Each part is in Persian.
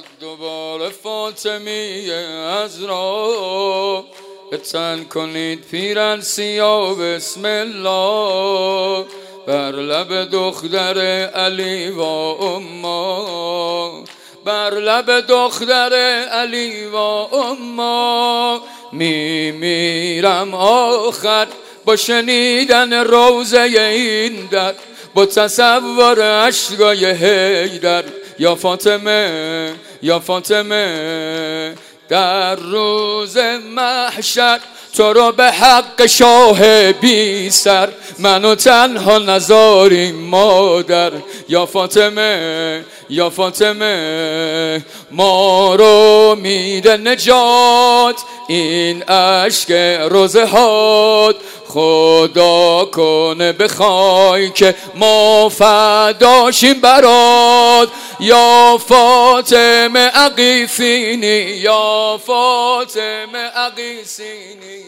آمد دوباره فاطمیه عذرا، تن کنید پیرن سیاه بسم الله، بر لب دختر علی و اما، بر لب دختر علی و اما. میمیرم آخر با شنیدن روزه این در، با تصور عشقای حیدر. یا فاطمه یا فاطمه در روز محشر، تو رو به حق شاه بی سر منو تنها نذاری مادر. یا فاطمه یا فاطمه ما رو میده نجات این اشک روزه هات، خدا کنه بخوای که ما فداشیم برات. یا فاطمه اغیثینی یا فاطمه اغیثینی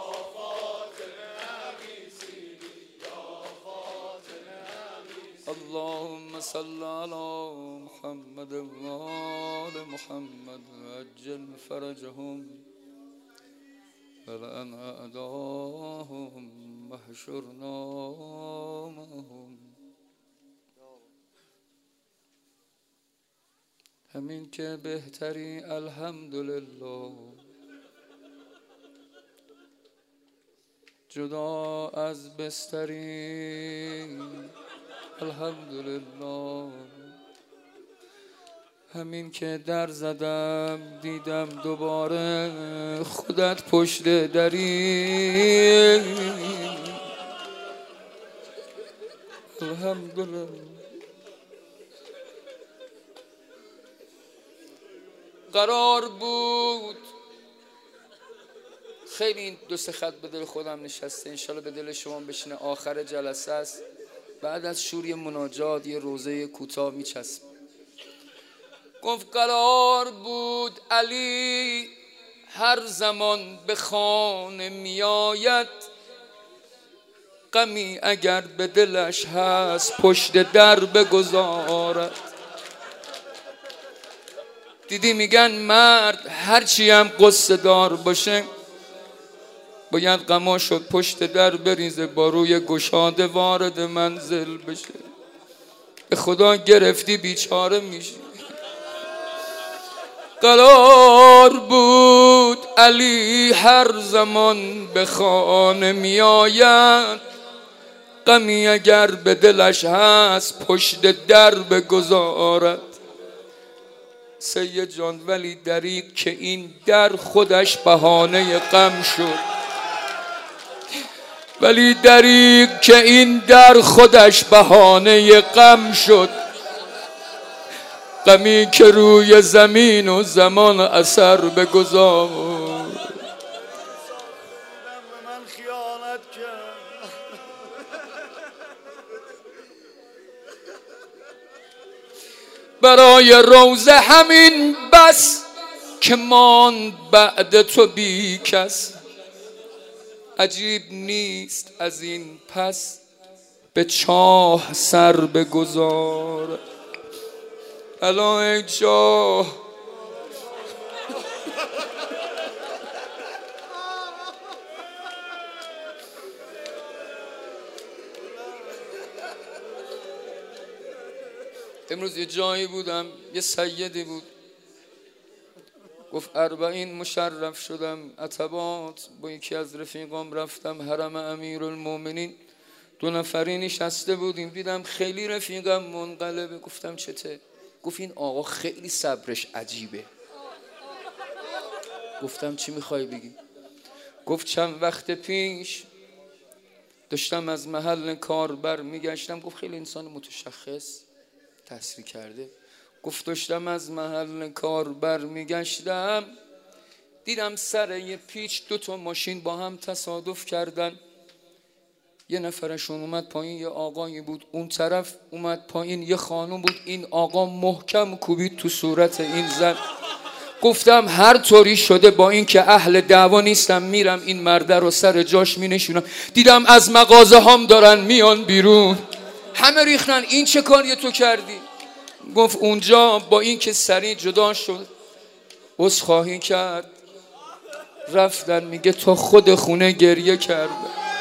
اللهم صل على محمد و آل محمد عجل فرجهم ولأن أعداهم محشرنا معهم. همین که بهتری الحمدلله، جدا از بستری الحمدلله. همین که در زدم دیدم دوباره خودت پشت دری الحمدلله. قرار بود خیلی این دو سه خط به دل خودم نشسته، انشالله به دل شما بشینه. آخر جلسه است، بعد از شوری مناجات یه روزه کوتاه میچسب. گفت قرار بود علی هر زمان به خانه میآید، غمی اگر به دلش هست پشت در بگذارد. دیدی میگن مرد هرچی هم قصه دار باشه باید غماشو پشت در بریزه، با روی گشاده وارد منزل بشه. به خدا گرفتی بیچاره میشی. قرار بود علی هر زمان به خانه میآید، غمی اگر به دلش هست پشت در بگذارد. سید جان ولی دریغ که این در خودش بهانه غم شد، ولی دریغ که این در خودش بهانه غم شد. غمی که روی زمین و زمان اثر بگذار. برای روزه همین بس که ماند بعد تو بی کس، عجیب نیست از این پس به چاه سر بگذار. الا ای چاه امروز یه جایی بودم، یه سیدی بود گفت 40 مشرف شدم عتبات، با یکی از رفیقام رفتم حرم امیرالمومنین، 2 نفری نشسته بودیم، دیدم خیلی رفیقم منقلبه. گفتم چته؟ گفت این آقا خیلی صبرش عجیبه. گفتم چی میخوای بگی؟ گفت چند وقت پیش داشتم از محل کار برمیگشتم. گفت خیلی انسان متشخص تحصیل کرده. گفت داشتم از محل کار برمیگشتم، دیدم سر یه پیچ 2 تا ماشین با هم تصادف کردن. یه نفرشون اومد پایین، یه آقایی بود، اون طرف اومد پایین یه خانم بود. این آقا محکم کوبید تو صورت این زن. گفتم هر طوری شده با این که اهل دعوا نیستم میرم این مرده رو سر جاش مینشونم. دیدم از مغازه هم دارن میان بیرون، همه ریختن این چه کاری تو کردی؟ گفت اونجا با این که سریع جدا شد عذرخواهی کرد، رفتن میگه تا خود خونه گریه کرد.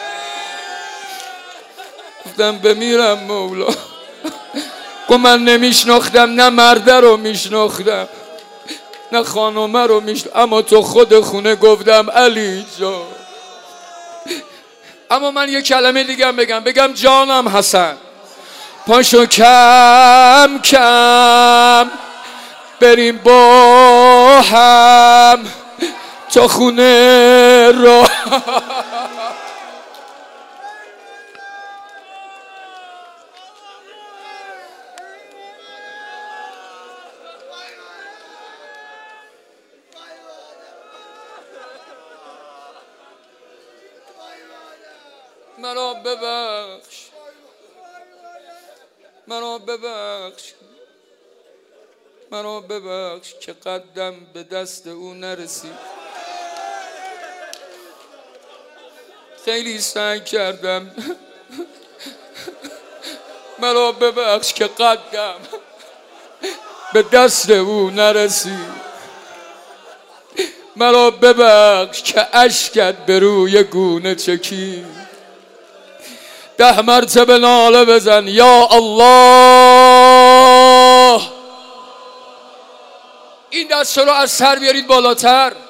گفتم بمیرم مولا. گفت من نمیشناختم، نه مرده رو میشناختم نه خانومه رو میشناختم، اما تو خود خونه. گفتم علی جان. اما من یه کلمه دیگه بگم جانم حسن، پاشو کم کم بریم با هم تا خونه رو. مرا ببخش، مرا ببخش، مرا ببخش که قدم به دست او نرسید. خیلی سعی کردم. مرا ببخش که قدم به دست او نرسید. مرا ببخش که اشکت به روی گونه چکید. 10 مرتبه ناله بزن یا الله. این دست رو از سر بیارید بالاتر.